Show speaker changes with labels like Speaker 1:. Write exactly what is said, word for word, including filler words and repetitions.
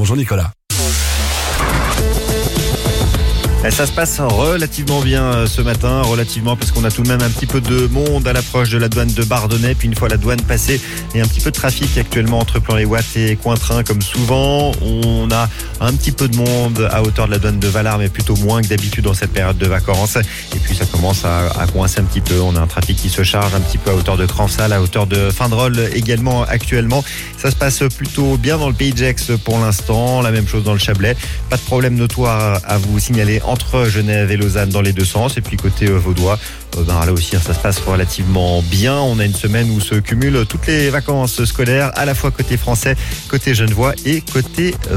Speaker 1: Bonjour Nicolas.
Speaker 2: Ça se passe relativement bien ce matin, relativement parce qu'on a tout de même un petit peu de monde à l'approche de la douane de Bardonnay. Puis une fois la douane passée, il y a un petit peu de trafic actuellement entre Plan-les-Ouates et Cointrin comme souvent. On a un petit peu de monde à hauteur de la douane de Valar, mais plutôt moins que d'habitude dans cette période de vacances. Et puis ça commence à, à coincer un petit peu. On a un trafic qui se charge un petit peu à hauteur de Cransal, à hauteur de Findrol également actuellement. Ça se passe plutôt bien dans le Pays de Gex pour l'instant. La même chose dans le Chablais. Pas de problème notoire à vous signaler entre Genève et Lausanne dans les deux sens. Et puis côté euh, vaudois, euh, ben là aussi ça se passe relativement bien. On a une semaine où se cumulent toutes les vacances scolaires, à la fois côté français, côté genevois et côté